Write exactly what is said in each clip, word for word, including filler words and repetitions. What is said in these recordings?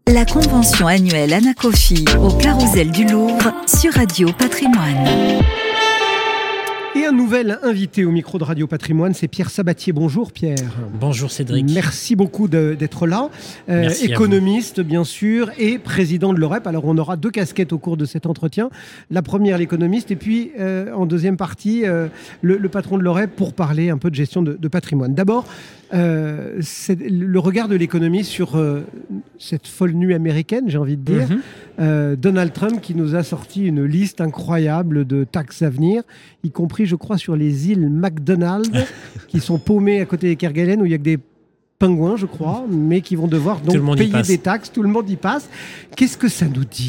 La convention annuelle Anacofi au Carrousel du Louvre sur Radio Patrimoine. Et un nouvel invité au micro de Radio Patrimoine, c'est Pierre Sabatier. Bonjour Pierre. Bonjour Cédric. Merci beaucoup de, d'être là. Euh, économiste bien sûr et président de l'O R E P. Alors on aura deux casquettes au cours de cet entretien. La première l'économiste et puis euh, en deuxième partie euh, le, le patron de l'O R E P pour parler un peu de gestion de, de patrimoine. D'abord, euh, c'est le regard de l'économie sur euh, cette folle nuit américaine, j'ai envie de dire. Mm-hmm. Euh, Donald Trump qui nous a sorti une liste incroyable de taxes à venir, y compris je crois sur les îles McDonald qui sont paumées à côté des Kerguelen où il y a que des pingouins je crois, mais qui vont devoir donc payer des taxes, tout le monde y passe. Qu'est-ce que ça nous dit ?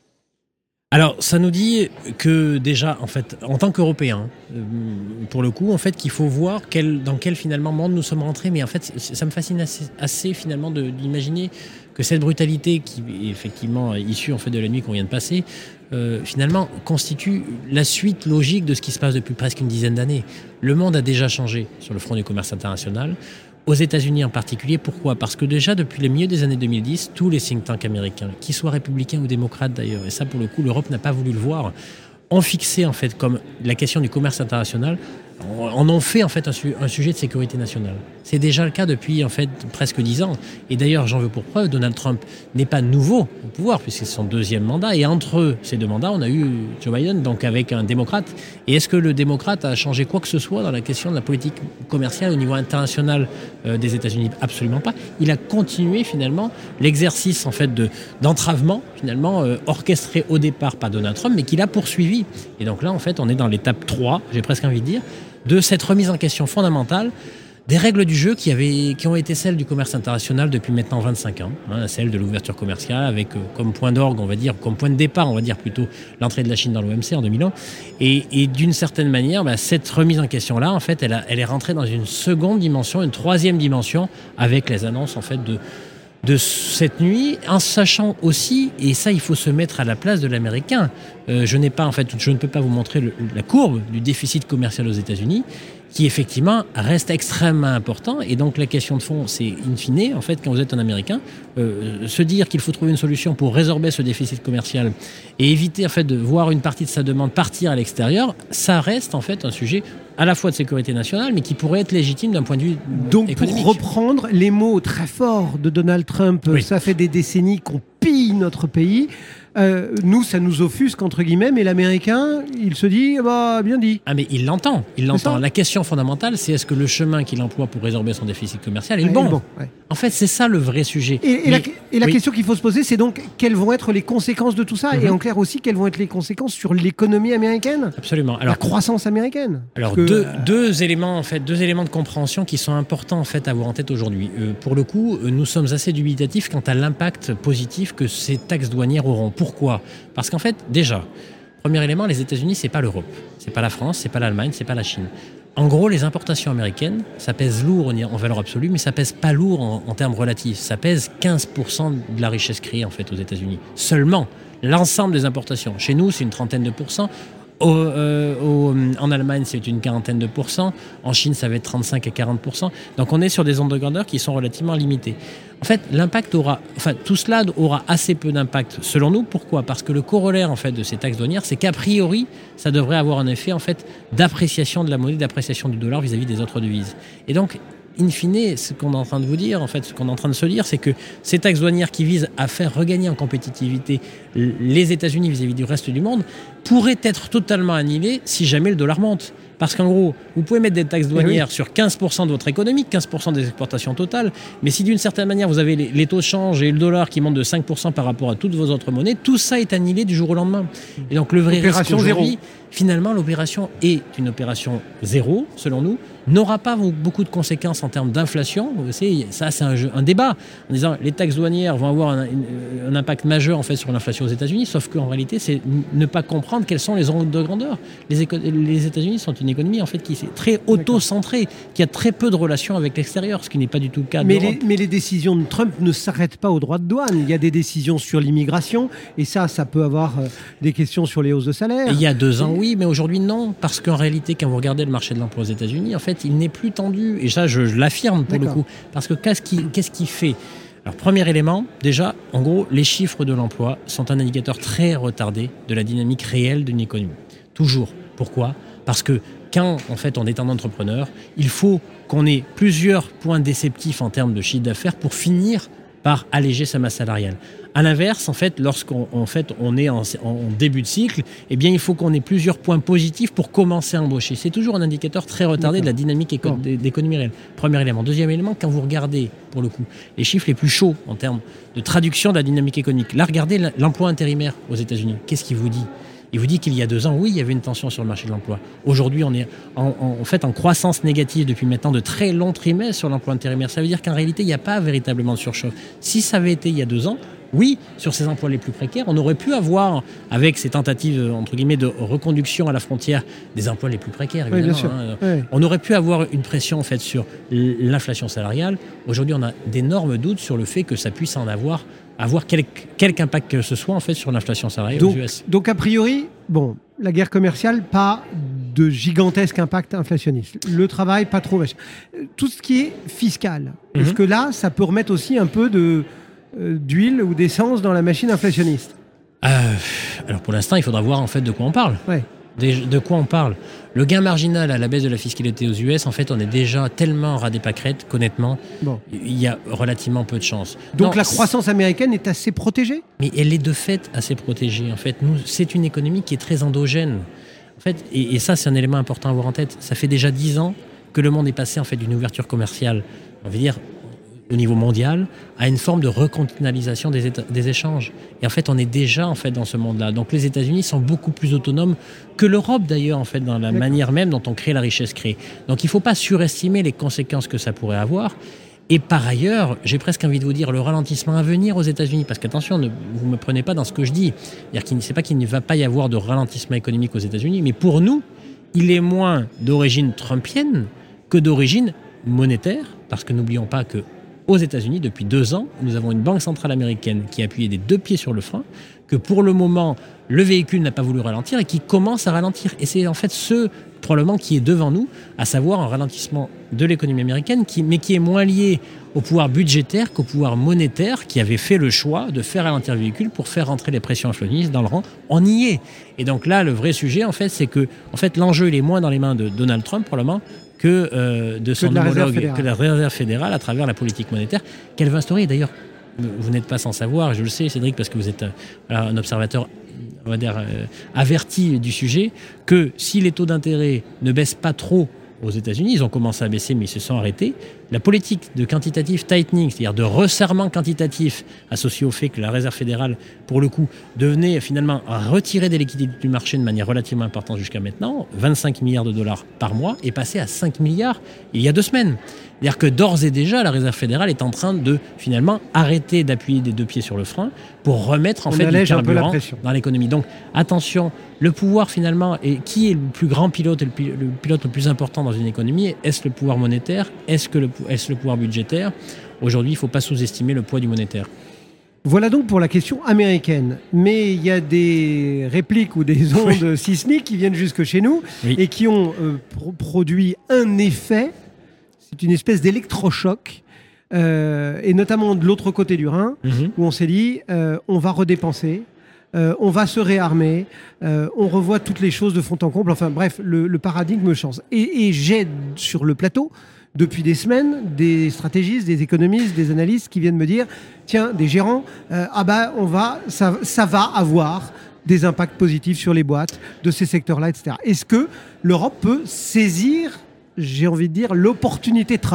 Alors, ça nous dit que déjà, en fait, en tant qu'Européens, euh, pour le coup, en fait, qu'il faut voir quel, dans quel finalement monde nous sommes rentrés. Mais en fait, ça me fascine assez, assez finalement de, d'imaginer que cette brutalité, qui est effectivement issue en fait de la nuit qu'on vient de passer, euh, finalement constitue la suite logique de ce qui se passe depuis presque une dizaine d'années. Le monde a déjà changé sur le front du commerce international. Aux États-Unis en particulier, pourquoi ? Parce que déjà depuis le milieu des années deux mille dix, tous les think tanks américains, qu'ils soient républicains ou démocrates d'ailleurs, et ça pour le coup l'Europe n'a pas voulu le voir, ont fixé en fait comme la question du commerce international, en ont fait en fait un, su- un sujet de sécurité nationale. C'est déjà le cas depuis en fait presque dix ans. Et d'ailleurs, j'en veux pour preuve, Donald Trump n'est pas nouveau au pouvoir puisque c'est son deuxième mandat. Et entre ces deux mandats, on a eu Joe Biden, donc avec un démocrate. Et est-ce que le démocrate a changé quoi que ce soit dans la question de la politique commerciale au niveau international euh, des États-Unis ? Absolument pas. Il a continué finalement l'exercice en fait de d'entravement finalement euh, orchestré au départ par Donald Trump, mais qu'il a poursuivi. Et donc là, en fait, on est dans l'étape trois, j'ai presque envie de dire, de cette remise en question fondamentale des règles du jeu qui, avaient, qui ont été celles du commerce international depuis maintenant vingt-cinq ans, hein, celle de l'ouverture commerciale avec euh, comme point d'orgue, on va dire, comme point de départ, on va dire plutôt l'entrée de la Chine dans l'O M C en deux mille un. Et, et d'une certaine manière, bah, cette remise en question-là, en fait, elle, a, elle est rentrée dans une seconde dimension, une troisième dimension, avec les annonces en fait de de cette nuit, en sachant aussi, et ça il faut se mettre à la place de l'Américain, euh, je n'ai pas en fait, je ne peux pas vous montrer le, la courbe du déficit commercial aux États-Unis, qui effectivement reste extrêmement important. Et donc la question de fond, c'est in fine, en fait, quand vous êtes un Américain, euh, se dire qu'il faut trouver une solution pour résorber ce déficit commercial et éviter en fait de voir une partie de sa demande partir à l'extérieur, ça reste en fait un sujet à la fois de sécurité nationale, mais qui pourrait être légitime d'un point de vue donc économique. Pour reprendre les mots très forts de Donald Trump, oui. Ça fait des décennies qu'on pille notre pays. Euh, nous, ça nous offusque, entre guillemets, mais l'Américain, il se dit, bah, bien dit. Ah, mais il l'entend, il l'entend. La question fondamentale, c'est est-ce que le chemin qu'il emploie pour résorber son déficit commercial est le bon, bon ouais. En fait, c'est ça le vrai sujet. Et, et mais, la, et la oui. question qu'il faut se poser, c'est donc, quelles vont être les conséquences de tout ça ? Mm-hmm. Et en clair aussi, quelles vont être les conséquences sur l'économie américaine ? Absolument. Alors, la croissance américaine. Alors, que, deux, euh... deux éléments, en fait, deux éléments de compréhension qui sont importants, en fait, à avoir en tête aujourd'hui. Euh, pour le coup, nous sommes assez dubitatifs quant à l'impact positif que ces taxes douanières auront. Pourquoi ? Parce qu'en fait, déjà, premier élément, les États-Unis, c'est pas l'Europe, c'est pas la France, c'est pas l'Allemagne, c'est pas la Chine. En gros, les importations américaines, ça pèse lourd en valeur absolue, mais ça pèse pas lourd en, en termes relatifs. Ça pèse quinze pour cent de la richesse créée en fait aux États-Unis. Seulement, l'ensemble des importations. Chez nous, c'est une trentaine de pourcents. Au, euh, au, en Allemagne, c'est une quarantaine de pourcents. En Chine, ça va être trente-cinq à quarante pour cent. Donc, on est sur des ondes de grandeur qui sont relativement limitées. En fait, l'impact aura, enfin, tout cela aura assez peu d'impact, selon nous. Pourquoi ? Parce que le corollaire, en fait, de ces taxes douanières, c'est qu'a priori, ça devrait avoir un effet, en fait, d'appréciation de la monnaie, d'appréciation du dollar vis-à-vis des autres devises. Et donc, in fine, ce qu'on est en train de vous dire, en fait, ce qu'on est en train de se dire, c'est que ces taxes douanières qui visent à faire regagner en compétitivité les États-Unis vis-à-vis du reste du monde pourraient être totalement annihilées si jamais le dollar monte. Parce qu'en gros, vous pouvez mettre des taxes douanières oui. sur quinze pour cent de votre économie, quinze pour cent des exportations totales, mais si d'une certaine manière vous avez les, les taux de change et le dollar qui montent de cinq pour cent par rapport à toutes vos autres monnaies, tout ça est annihilé du jour au lendemain. Et donc le vrai opération risque aujourd'hui, zéro. Finalement, l'opération est une opération zéro, selon nous, n'aura pas beaucoup de conséquences en termes d'inflation. C'est, ça, c'est un, jeu, un débat en disant les taxes douanières vont avoir un, un impact majeur en fait sur l'inflation aux États-Unis, sauf qu'en réalité, c'est ne pas comprendre quelles sont les ordres de grandeur. Les, éco- les États-Unis sont une économie en fait qui est très auto-centrée, qui a très peu de relations avec l'extérieur, ce qui n'est pas du tout le cas de mais l'Europe. Les, mais les décisions de Trump ne s'arrêtent pas aux droits de douane. Il y a des décisions sur l'immigration, et ça, ça peut avoir euh, des questions sur les hausses de salaire. Et il y a deux ans, oui, mais aujourd'hui, non. Parce qu'en réalité, quand vous regardez le marché de l'emploi aux États-Unis, en fait, il n'est plus tendu. Et ça, je, je l'affirme pour D'accord. le coup. Parce que qu'est-ce qui, qu'est-ce qui fait Alors, premier élément, déjà, en gros, les chiffres de l'emploi sont un indicateur très retardé de la dynamique réelle d'une économie. Toujours. Pourquoi ? Parce que quand, en fait, on est un entrepreneur, il faut qu'on ait plusieurs points déceptifs en termes de chiffre d'affaires pour finir par alléger sa masse salariale. À l'inverse, en fait, lorsqu'on en fait, on est en, en début de cycle, eh bien, il faut qu'on ait plusieurs points positifs pour commencer à embaucher. C'est toujours un indicateur très retardé D'accord. de la dynamique éco- d'économie réelle. Premier élément. Deuxième élément, quand vous regardez, pour le coup, les chiffres les plus chauds en termes de traduction de la dynamique économique, là, regardez l'emploi intérimaire aux États-Unis. Qu'est-ce qu'il vous dit ? Il vous dit qu'il y a deux ans, oui, il y avait une tension sur le marché de l'emploi. Aujourd'hui, on est en, en, en fait en croissance négative depuis maintenant de très longs trimestres sur l'emploi intérimaire. Ça veut dire qu'en réalité, il n'y a pas véritablement de surchauffe. Si ça avait été il y a deux ans, oui, sur ces emplois les plus précaires, on aurait pu avoir, avec ces tentatives entre guillemets de reconduction à la frontière, des emplois les plus précaires. Évidemment, oui, bien sûr. Hein. Oui. On aurait pu avoir une pression en fait sur l'inflation salariale. Aujourd'hui, on a d'énormes doutes sur le fait que ça puisse en avoir, avoir quelque, quelque impact que ce soit en fait sur l'inflation salariale donc, aux U S. Donc a priori, bon, la guerre commerciale, pas de gigantesque impact inflationniste. Le travail, pas trop. Tout ce qui est fiscal, mm-hmm. est-ce que là, ça peut remettre aussi un peu de euh, d'huile ou d'essence dans la machine inflationniste ? euh, Alors pour l'instant, il faudra voir en fait de quoi on parle. Ouais. De, de quoi on parle ? Le gain marginal à la baisse de la fiscalité aux U S, en fait, on est déjà tellement ras des pâquerettes qu'honnêtement, bon. il y a relativement peu de chance. Donc non, la croissance américaine est assez protégée ? Mais elle est de fait assez protégée. En fait, nous, c'est une économie qui est très endogène. En fait, et, et ça, c'est un élément important à avoir en tête. Ça fait déjà dix ans que le monde est passé en fait d'une ouverture commerciale, on va dire, au niveau mondial, à une forme de recontinentalisation des, éta- des échanges. Et en fait, on est déjà en fait dans ce monde-là. Donc, les États-Unis sont beaucoup plus autonomes que l'Europe, d'ailleurs, en fait, dans la D'accord. manière même dont on crée la richesse créée. Donc, il ne faut pas surestimer les conséquences que ça pourrait avoir. Et par ailleurs, j'ai presque envie de vous dire le ralentissement à venir aux États-Unis, parce qu'attention, ne vous me prenez pas dans ce que je dis. C'est-à-dire qu'il ne sait pas qu'il ne va pas y avoir de ralentissement économique aux États-Unis, mais pour nous, il est moins d'origine trumpienne que d'origine monétaire, parce que n'oublions pas que aux États-Unis, depuis deux ans, nous avons une banque centrale américaine qui a appuyé des deux pieds sur le frein, que pour le moment, le véhicule n'a pas voulu ralentir et qui commence à ralentir. Et c'est en fait ce, probablement, qui est devant nous, à savoir un ralentissement de l'économie américaine, qui, mais qui est moins lié au pouvoir budgétaire qu'au pouvoir monétaire, qui avait fait le choix de faire ralentir le véhicule pour faire rentrer les pressions inflationnistes dans le rang. On y est. Et donc là, le vrai sujet, en fait, c'est que en fait, l'enjeu, il est moins dans les mains de Donald Trump, probablement, que euh, de son que de homologue, que la Réserve fédérale, à travers la politique monétaire, qu'elle va instaurer. D'ailleurs, vous n'êtes pas sans savoir, je le sais, Cédric, parce que vous êtes voilà, un observateur, on va dire, euh, averti du sujet, que si les taux d'intérêt ne baissent pas trop aux États-Unis, ils ont commencé à baisser, mais ils se sont arrêtés. La politique de quantitative tightening, c'est-à-dire de resserrement quantitatif associé au fait que la Réserve fédérale, pour le coup, devenait finalement à retirer des liquidités du marché de manière relativement importante jusqu'à maintenant, vingt-cinq milliards de dollars par mois, est passé à cinq milliards il y a deux semaines. C'est-à-dire que d'ores et déjà, la Réserve fédérale est en train de finalement arrêter d'appuyer des deux pieds sur le frein pour remettre en On fait du carburant dans l'économie. Donc attention, le pouvoir finalement, et qui est le plus grand pilote et le, pi- le pilote le plus important dans une économie ? Est-ce le pouvoir monétaire ? Est-ce que le, est-ce le pouvoir budgétaire ? Aujourd'hui, il ne faut pas sous-estimer le poids du monétaire. Voilà donc pour la question américaine. Mais il y a des répliques ou des ondes oui. sismiques qui viennent jusque chez nous oui. et qui ont euh, pro- produit un effet. C'est une espèce d'électrochoc, euh, et notamment de l'autre côté du Rhin, mmh. où on s'est dit, euh, on va redépenser, euh, on va se réarmer, euh, on revoit toutes les choses de fond en comble. Enfin bref, le, le paradigme change. Et, et j'ai sur le plateau, depuis des semaines, des stratégistes, des économistes, des analystes qui viennent me dire, tiens, des gérants, euh, ah bah on va, ça, ça va avoir des impacts positifs sur les boîtes de ces secteurs-là, et cetera. Est-ce que l'Europe peut saisir, j'ai envie de dire, l'opportunité Trump ?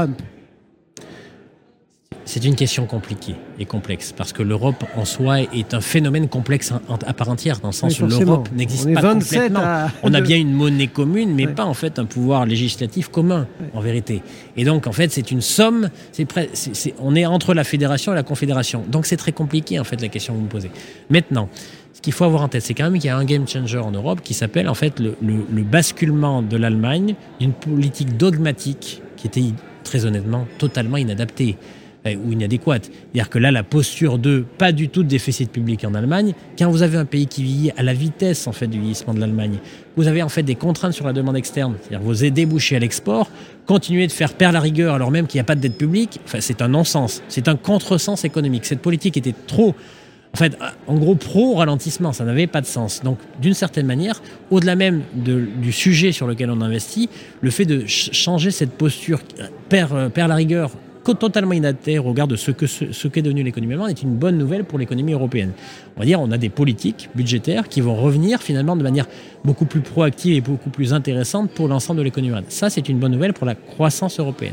C'est une question compliquée et complexe, parce que l'Europe en soi est un phénomène complexe à part entière, dans le sens où l'Europe n'existe pas complètement. À... On a bien une monnaie commune, mais ouais. pas en fait un pouvoir législatif commun, ouais. en vérité. Et donc en fait c'est une somme, c'est près, c'est, c'est, on est entre la fédération et la confédération. Donc c'est très compliqué en fait la question que vous me posez. Maintenant, ce qu'il faut avoir en tête, c'est quand même qu'il y a un game changer en Europe qui s'appelle en fait le, le, le basculement de l'Allemagne d'une politique dogmatique qui était très honnêtement totalement inadaptée. ou inadéquate. C'est-à-dire que là, la posture de pas du tout de déficit public en Allemagne, quand vous avez un pays qui vieillit à la vitesse en fait, du vieillissement de l'Allemagne, vous avez en fait des contraintes sur la demande externe, c'est-à-dire vos débouchés à l'export, continuer de faire perdre la rigueur alors même qu'il n'y a pas de dette publique, enfin, c'est un non-sens, c'est un contresens économique. Cette politique était trop... En fait, en gros, pro-ralentissement, ça n'avait pas de sens. Donc, d'une certaine manière, au-delà même de, du sujet sur lequel on investit, le fait de ch- changer cette posture perd, perd la rigueur totalement inadaptée au regard de ce, que, ce, ce qu'est devenu l'économie allemande est une bonne nouvelle pour l'économie européenne. On va dire on a des politiques budgétaires qui vont revenir finalement de manière beaucoup plus proactive et beaucoup plus intéressante pour l'ensemble de l'économie allemande. Ça, c'est une bonne nouvelle pour la croissance européenne.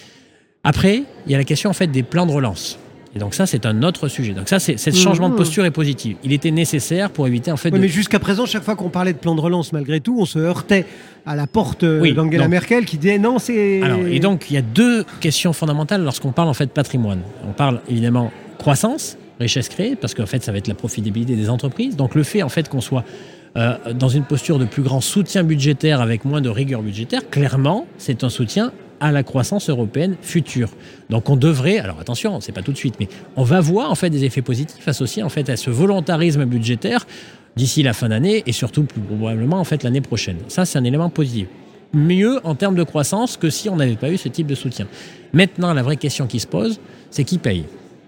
Après, il y a la question en fait des plans de relance. Et donc ça, c'est un autre sujet. Donc ça, c'est, ce changement mmh. de posture est positif. Il était nécessaire pour éviter en fait... Oui, de... mais jusqu'à présent, chaque fois qu'on parlait de plan de relance, malgré tout, on se heurtait à la porte oui, d'Angela donc, Merkel qui disait non, c'est... Alors, et donc, il y a deux questions fondamentales lorsqu'on parle en fait de patrimoine. On parle évidemment croissance, richesse créée, parce qu'en fait, ça va être la profitabilité des entreprises. Donc le fait en fait qu'on soit euh, dans une posture de plus grand soutien budgétaire avec moins de rigueur budgétaire, clairement, c'est un soutien à la croissance européenne future. Donc on devrait, alors attention, c'est pas tout de suite, mais on va voir en fait des effets positifs associés en fait à ce volontarisme budgétaire d'ici la fin d'année et surtout plus probablement en fait l'année prochaine. Ça, c'est un élément positif. Mieux en termes de croissance que si on n'avait pas eu ce type de soutien. Maintenant, la vraie question qui se pose, c'est qui paye ?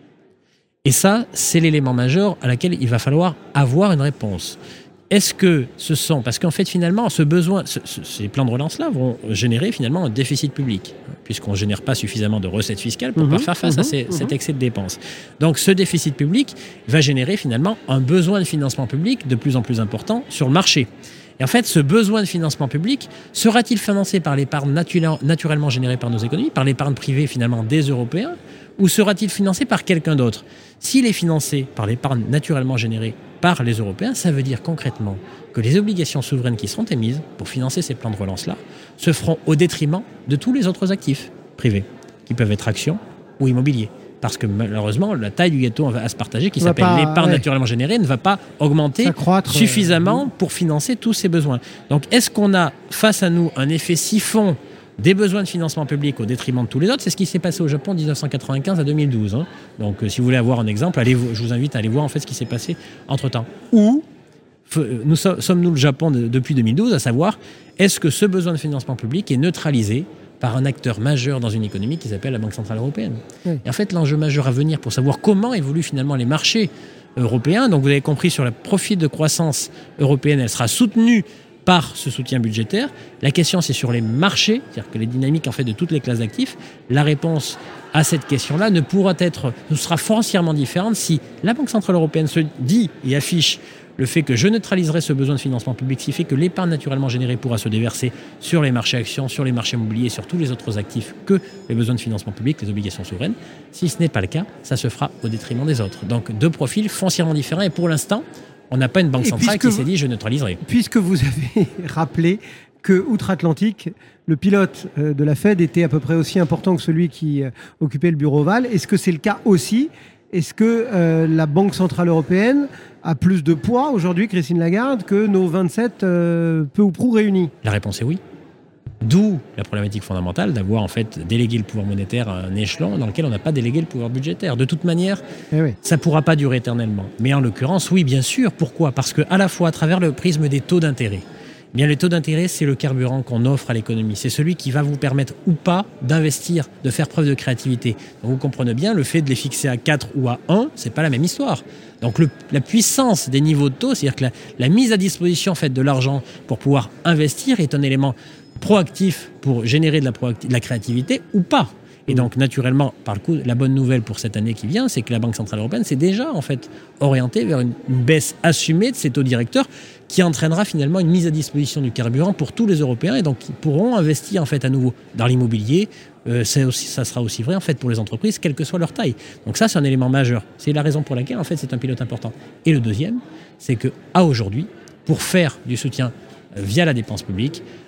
Et ça, c'est l'élément majeur à laquelle il va falloir avoir une réponse. Est-ce que ce sont... Parce qu'en fait, finalement, ce besoin, ce, ce, ces plans de relance-là vont générer finalement un déficit public, puisqu'on ne génère pas suffisamment de recettes fiscales pour mmh, pouvoir faire face mmh, à ces, mmh. cet excès de dépenses. Donc, ce déficit public va générer finalement un besoin de financement public de plus en plus important sur le marché. Et en fait, ce besoin de financement public sera-t-il financé par l'épargne naturellement, naturellement générée par nos économies, par l'épargne privée finalement des Européens, ou sera-t-il financé par quelqu'un d'autre ? S'il est financé par l'épargne naturellement générée par les Européens, ça veut dire concrètement que les obligations souveraines qui seront émises pour financer ces plans de relance-là se feront au détriment de tous les autres actifs privés, qui peuvent être actions ou immobiliers. Parce que malheureusement, la taille du gâteau à se partager, qui s'appelle pas, l'épargne ouais. naturellement générée, ne va pas augmenter suffisamment euh... pour financer tous ces besoins. Donc est-ce qu'on a face à nous un effet siphon des besoins de financement public au détriment de tous les autres? C'est ce qui s'est passé au Japon de dix-neuf cent quatre-vingt-quinze à deux mille douze. Hein. Donc euh, si vous voulez avoir un exemple, allez, je vous invite à aller voir en fait ce qui s'est passé entre-temps. Ou nous so- sommes-nous le Japon de, depuis deux mille douze, à savoir, est-ce que ce besoin de financement public est neutralisé par un acteur majeur dans une économie qui s'appelle la Banque Centrale Européenne. Oui. Et en fait, l'enjeu majeur à venir pour savoir comment évoluent finalement les marchés européens, donc vous avez compris, sur le profil de croissance européenne, elle sera soutenue par ce soutien budgétaire. La question, c'est sur les marchés, c'est-à-dire que les dynamiques en fait, de toutes les classes d'actifs. La réponse à cette question-là ne pourra être, ne sera foncièrement différente si la Banque Centrale Européenne se dit et affiche le fait que je neutraliserai ce besoin de financement public, ce qui fait que l'épargne naturellement générée pourra se déverser sur les marchés actions, sur les marchés immobiliers, sur tous les autres actifs que les besoins de financement public, les obligations souveraines. Si ce n'est pas le cas, ça se fera au détriment des autres. Donc deux profils foncièrement différents et pour l'instant, on n'a pas une banque centrale qui s'est dit je neutraliserai. Puisque vous avez rappelé que outre-Atlantique, le pilote de la Fed était à peu près aussi important que celui qui occupait le bureau ovale, est-ce que c'est le cas aussi ? Est-ce que euh, la Banque Centrale Européenne a plus de poids aujourd'hui, Christine Lagarde, que nos vingt-sept euh, peu ou prou réunis ? La réponse est oui. D'où la problématique fondamentale d'avoir en fait délégué le pouvoir monétaire à un échelon dans lequel on n'a pas délégué le pouvoir budgétaire. De toute manière, eh oui. ça ne pourra pas durer éternellement. Mais en l'occurrence, oui, bien sûr. Pourquoi ? Parce qu'à la fois, à travers le prisme des taux d'intérêt, eh bien, les taux d'intérêt, c'est le carburant qu'on offre à l'économie. C'est celui qui va vous permettre ou pas d'investir, de faire preuve de créativité. Donc, vous comprenez bien, le fait de les fixer à quatre ou à un, c'est pas la même histoire. Donc le, la puissance des niveaux de taux, c'est-à-dire que la, la mise à disposition en fait, de l'argent pour pouvoir investir est un élément proactif pour générer de la, proacti- de la créativité ou pas. Et donc, naturellement, par le coup, la bonne nouvelle pour cette année qui vient, c'est que la Banque Centrale Européenne s'est déjà en fait, orientée vers une, une baisse assumée de ses taux directeurs qui entraînera finalement une mise à disposition du carburant pour tous les Européens et donc ils pourront investir en fait, à nouveau dans l'immobilier. Euh, c'est aussi, ça sera aussi vrai en fait, pour les entreprises, quelle que soit leur taille. Donc ça, c'est un élément majeur. C'est la raison pour laquelle en fait, c'est un pilote important. Et le deuxième, c'est qu'à aujourd'hui, pour faire du soutien via la dépense publique,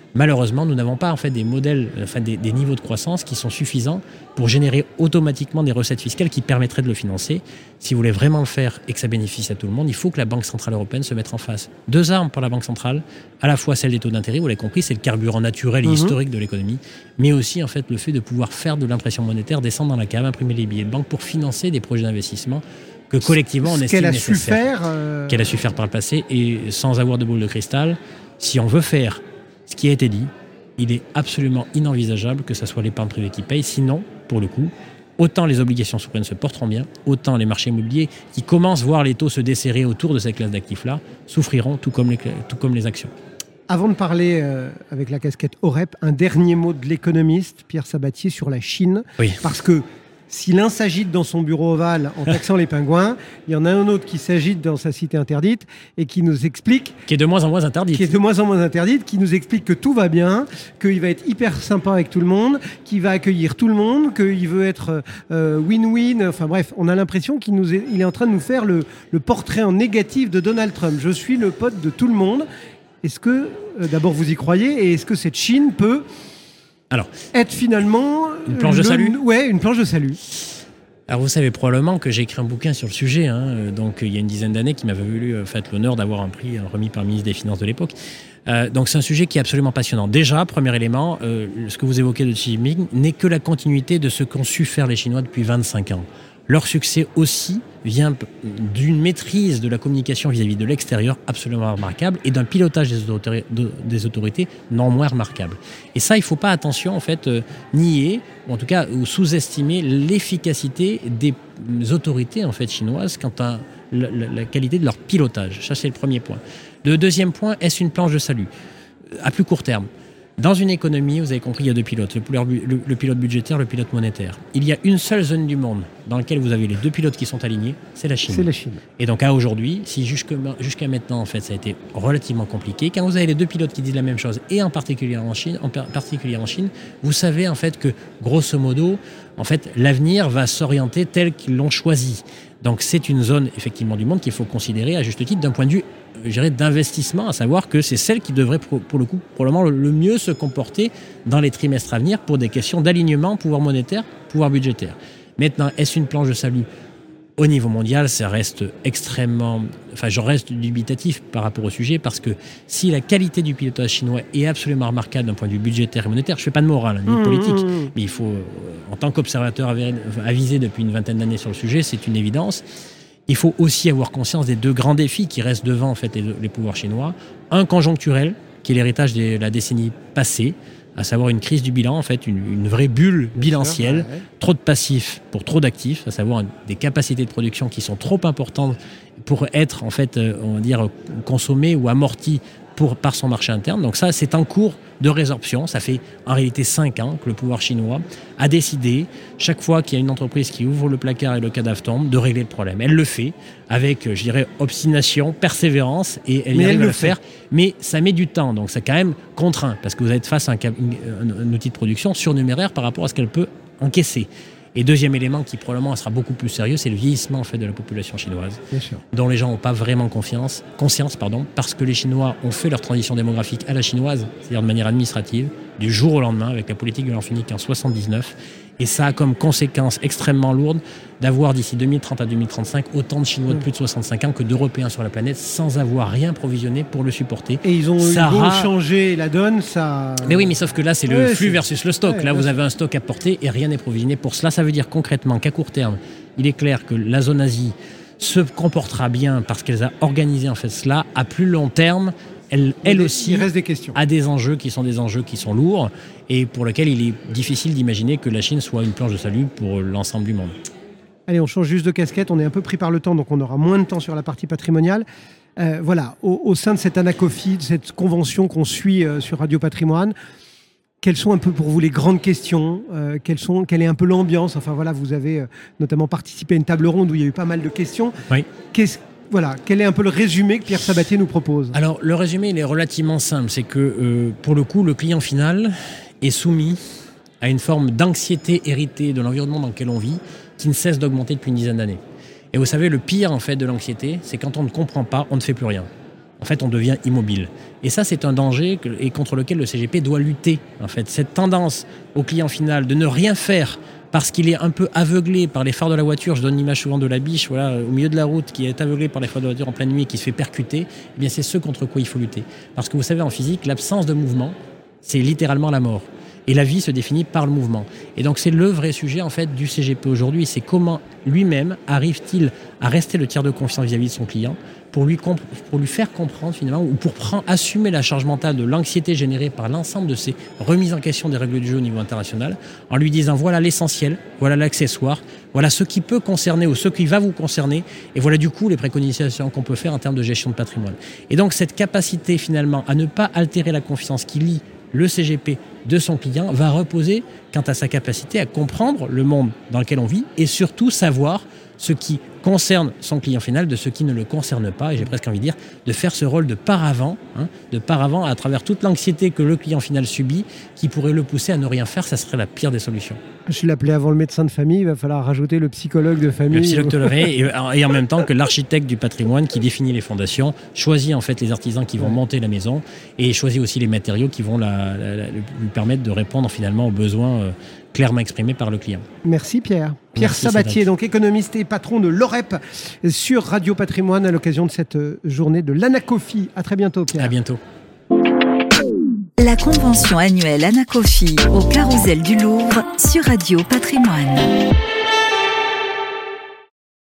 Malheureusement, nous n'avons pas en fait des modèles, enfin des, des niveaux de croissance qui sont suffisants pour générer automatiquement des recettes fiscales qui permettraient de le financer. Si vous voulez vraiment le faire et que ça bénéficie à tout le monde, il faut que la Banque centrale européenne se mette en face. Deux armes pour la Banque centrale, à la fois celle des taux d'intérêt, vous l'avez compris, c'est le carburant naturel et mmh. historique de l'économie, mais aussi en fait le fait de pouvoir faire de l'impression monétaire, descendre dans la cave, imprimer les billets de banque pour financer des projets d'investissement que collectivement on estime nécessaire. Qu'elle a su faire, euh... qu'elle a su faire par le passé, et sans avoir de boule de cristal, si on veut faire ce qui a été dit, il est absolument inenvisageable que ce soit l'épargne privée qui paye. Sinon, pour le coup, autant les obligations souveraines se porteront bien, autant les marchés immobiliers qui commencent à voir les taux se desserrer autour de cette classe d'actifs-là souffriront, tout comme les, tout comme les actions. Avant de parler euh, avec la casquette OREP, un dernier mot de l'économiste Pierre Sabatier sur la Chine. Oui. Parce que si l'un s'agite dans son bureau ovale en taxant les pingouins, il y en a un autre qui s'agite dans sa cité interdite et qui nous explique... Qui est de moins en moins interdite. Qui est de moins en moins interdite, qui nous explique que tout va bien, qu'il va être hyper sympa avec tout le monde, qu'il va accueillir tout le monde, qu'il veut être euh, win-win. Enfin bref, on a l'impression qu'il nous est, il est en train de nous faire le, le portrait en négatif de Donald Trump. Je suis le pote de tout le monde. Est-ce que, euh, d'abord, vous y croyez, et est-ce que cette Chine peut... Alors, être finalement... Une planche de salut. Ouais, une planche de salut. Alors vous savez probablement que j'ai écrit un bouquin sur le sujet, hein, donc il y a une dizaine d'années qui m'avait voulu euh, fait l'honneur d'avoir un prix remis par le ministre des Finances de l'époque. Euh, donc c'est un sujet qui est absolument passionnant. Déjà, premier élément, euh, ce que vous évoquez de Xi Jinping n'est que la continuité de ce qu'ont su faire les Chinois depuis vingt-cinq ans. Leur succès aussi vient d'une maîtrise de la communication vis-à-vis de l'extérieur absolument remarquable et d'un pilotage des autorités, de, des autorités non moins remarquable. Et ça, il ne faut pas, attention, en fait, euh, nier, ou en tout cas ou sous-estimer l'efficacité des autorités en fait, chinoises quant à la, la, la qualité de leur pilotage. Ça, c'est le premier point. Le deuxième point, est-ce une planche de salut ? À plus court terme. Dans une économie, vous avez compris, il y a deux pilotes, le, le, le pilote budgétaire, le pilote monétaire. Il y a une seule zone du monde dans laquelle vous avez les deux pilotes qui sont alignés, c'est la Chine. C'est la Chine. Et donc à aujourd'hui, si jusque, jusqu'à maintenant, en fait, ça a été relativement compliqué, quand vous avez les deux pilotes qui disent la même chose, et en particulier en Chine, en particulier en Chine, vous savez en fait que, grosso modo, en fait, l'avenir va s'orienter tel qu'ils l'ont choisi. Donc c'est une zone, effectivement, du monde qu'il faut considérer à juste titre d'un point de vue je dirais, d'investissement, à savoir que c'est celle qui devrait, pour, pour le coup, probablement le mieux se comporter dans les trimestres à venir pour des questions d'alignement, pouvoir monétaire, pouvoir budgétaire. Maintenant, est-ce une planche de salut ? Au niveau mondial, ça reste extrêmement... Enfin, je reste dubitatif par rapport au sujet, parce que si la qualité du pilotage chinois est absolument remarquable d'un point de vue budgétaire et monétaire, je ne fais pas de morale, ni de politique, mmh. mais il faut, en tant qu'observateur avisé depuis une vingtaine d'années sur le sujet, c'est une évidence. Il faut aussi avoir conscience des deux grands défis qui restent devant en fait, les, les pouvoirs chinois. Un conjoncturel, qui est l'héritage de la décennie passée, à savoir une crise du bilan, en fait, une, une vraie bulle bilancielle, ouais, ouais. Trop de passifs pour trop d'actifs, à savoir des capacités de production qui sont trop importantes pour être, en fait, on va dire, consommées ou amorties pour, par son marché interne. Donc ça, c'est en cours de résorption. Ça fait en réalité cinq ans que le pouvoir chinois a décidé, chaque fois qu'il y a une entreprise qui ouvre le placard et le cadavre tombe, de régler le problème. Elle le fait avec, je dirais, obstination, persévérance, et elle y arrive à le faire. Mais ça met du temps, donc c'est quand même contraint, parce que vous êtes face à un, un, un outil de production surnuméraire par rapport à ce qu'elle peut encaisser. Et deuxième élément qui probablement sera beaucoup plus sérieux, c'est le vieillissement en fait, de la population chinoise, dont les gens n'ont pas vraiment confiance, conscience, pardon, parce que les Chinois ont fait leur transition démographique à la chinoise, c'est-à-dire de manière administrative, du jour au lendemain, avec la politique de l'enfant unique en soixante-dix-neuf. Et ça a comme conséquence extrêmement lourde d'avoir d'ici deux mille trente à deux mille trente-cinq autant de Chinois de plus de soixante-cinq ans que d'Européens sur la planète sans avoir rien provisionné pour le supporter. Et ils ont ça beau a... changer la donne, ça... Mais oui, mais sauf que là, c'est le ouais, flux c'est... versus le stock. Ouais, là, vous avez un stock à porter et rien n'est provisionné pour cela. Ça veut dire concrètement qu'à court terme, il est clair que la zone Asie se comportera bien parce qu'elle a organisé en fait cela. À plus long terme, elle, elle aussi il reste des questions. A des enjeux qui sont des enjeux qui sont lourds et pour lesquels il est difficile d'imaginer que la Chine soit une planche de salut pour l'ensemble du monde. Allez, on change juste de casquette, on est un peu pris par le temps, donc on aura moins de temps sur la partie patrimoniale. Euh, voilà, au, au sein de cette Anacofi, de cette convention qu'on suit euh, sur Radio Patrimoine, quelles sont un peu pour vous les grandes questions euh, quelles sont, quelle est un peu l'ambiance? Enfin voilà, vous avez euh, notamment participé à une table ronde où il y a eu pas mal de questions. Oui. Qu'est-ce Voilà, quel est un peu le résumé que Pierre Sabatier nous propose? Alors, le résumé, il est relativement simple. C'est que, euh, pour le coup, le client final est soumis à une forme d'anxiété héritée de l'environnement dans lequel on vit, qui ne cesse d'augmenter depuis une dizaine d'années. Et vous savez, le pire, en fait, de l'anxiété, c'est quand on ne comprend pas, on ne fait plus rien. en fait, on devient immobile. Et ça, c'est un danger que, et contre lequel le C G P doit lutter. En fait, cette tendance au client final de ne rien faire parce qu'il est un peu aveuglé par les phares de la voiture. Je donne l'image souvent de la biche, voilà, au milieu de la route, qui est aveuglé par les phares de la voiture en pleine nuit et qui se fait percuter. Eh bien, c'est ce contre quoi il faut lutter. Parce que vous savez, en physique, l'absence de mouvement, c'est littéralement la mort. Et la vie se définit par le mouvement. Et donc, c'est le vrai sujet, en fait, du C G P aujourd'hui. C'est comment lui-même arrive-t-il à rester le tiers de confiance vis-à-vis de son client pour lui, comp- pour lui faire comprendre, finalement, ou pour prendre, assumer la charge mentale de l'anxiété générée par l'ensemble de ces remises en question des règles du jeu au niveau international, en lui disant, voilà l'essentiel, voilà l'accessoire, voilà ce qui peut concerner ou ce qui va vous concerner, et voilà du coup les préconisations qu'on peut faire en termes de gestion de patrimoine. Et donc, cette capacité, finalement, à ne pas altérer la confiance qui lie le C G P de son client va reposer quant à sa capacité à comprendre le monde dans lequel on vit et surtout savoir ce qui concerne son client final de ce qui ne le concerne pas, et j'ai presque envie de dire de faire ce rôle de paravent, hein, de paravent à travers toute l'anxiété que le client final subit, qui pourrait le pousser à ne rien faire. Ça serait la pire des solutions. Je l'appelais avant le médecin de famille, il va falloir rajouter le psychologue de famille. Le psychologue de famille, et, et en même temps que l'architecte du patrimoine qui définit les fondations, choisit en fait les artisans qui vont monter la maison et choisit aussi les matériaux qui vont la, la, la, lui permettre de répondre finalement aux besoins euh, clairement exprimés par le client. Merci Pierre. Pierre Merci, Sabatier, donc économiste et patron de l'OREP sur Radio Patrimoine à l'occasion de cette journée de l'Anacofi. À très bientôt Pierre. À bientôt. La convention annuelle Anacofi au Carrousel du Louvre sur Radio Patrimoine.